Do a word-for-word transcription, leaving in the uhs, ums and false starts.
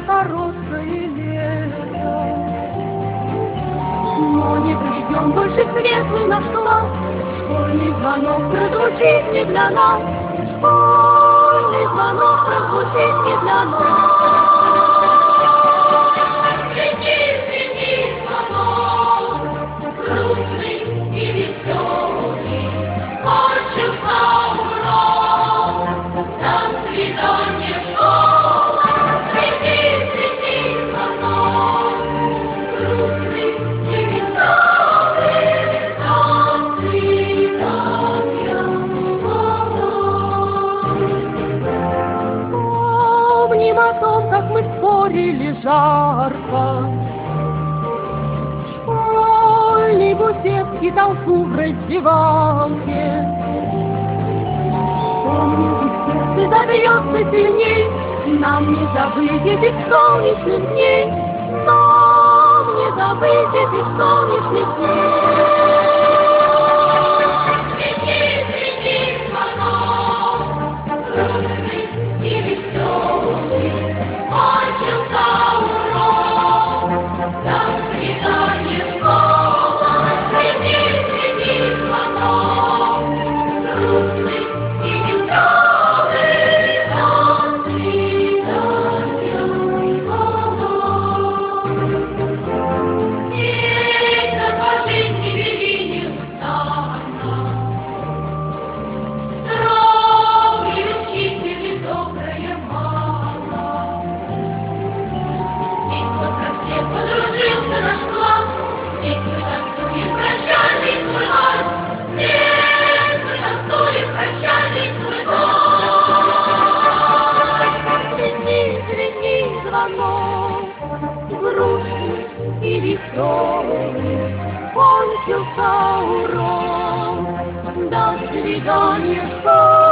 короткое лето. Но не придем больше в светлый наш класс, школьный звонок прозвучит не для нас, школьный звонок прозвучит не для нас. Звени, звени, звонок, грустный и веселый, кончился урок, до свидания, школа. Звени, звени, звонок, грустный и веселый, до свидания, школа. Помним о том, как мы спорили жарко, школьный буфетский толпу в раздевалке. Помним, и в сердце забьется сильней, нам не забыть этих солнечных дней, нам не забыть этих солнечных дней. Звени, звени, звонок, грустный и веселый, кончился урок, до свидания, школа. Звени, звени, звонок, грустный и веселый, до свидания, школа. Ветер по жизни вели неустанно, строгий учитель и добрая мама. Здесь мы про всех подружился наш класс, здесь мы танцуем прощальный свой вальс, здесь мы танцуем прощальный свой вальс. Звени, звени, звонок, грустный и веселый, кончился урок, до свидания, школа.